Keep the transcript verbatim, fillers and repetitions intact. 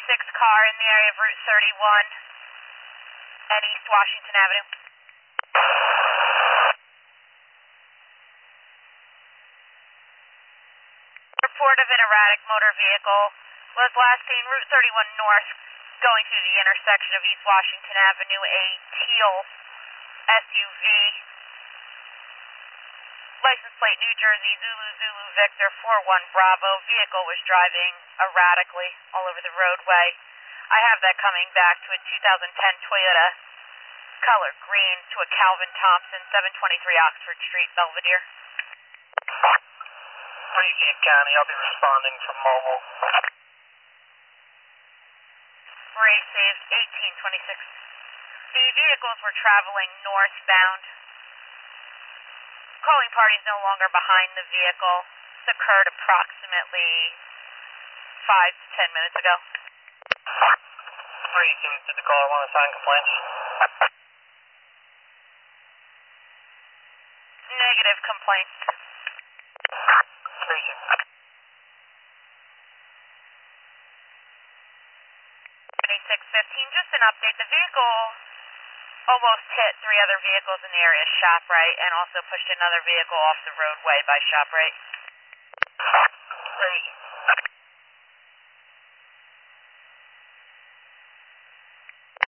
six car in the area of Route thirty-one and East Washington Avenue. Report of an erratic motor vehicle was last seen Route thirty-one North going through the intersection of East Washington Avenue. A teal S U V, license plate New Jersey, Zulu Zulu Victor four one Bravo. Vehicle was driving erratically all over the roadway. I have that coming back to a two thousand ten Toyota color green to a Calvin Thompson, seven twenty-three Oxford Street, Belvedere. Received, County. I'll be responding from mobile. Received, eighteen twenty-six. The vehicles were traveling northbound. Calling party is no longer behind the vehicle. This occurred approximately five to ten minutes ago. Received. Did the caller want to sign complaints? Negative complaints. Received. twenty-six fifteen, just an update. The vehicle almost hit three other vehicles in the area of ShopRite and also pushed another vehicle off the roadway by ShopRite. Received.